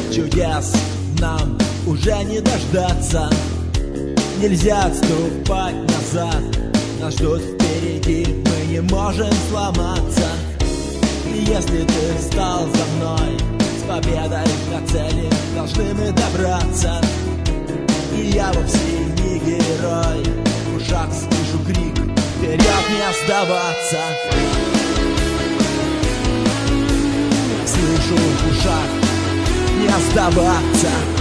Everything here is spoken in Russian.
Чудес нам уже не дождаться. Нельзя отступать назад, нас ждут впереди, мы не можем сломаться. И если ты стал за мной, с победой к цели должны мы добраться. И я вовсе не герой, в ушах слышу крик: вперед не сдаваться. Слышу в ушах: не сдаваться.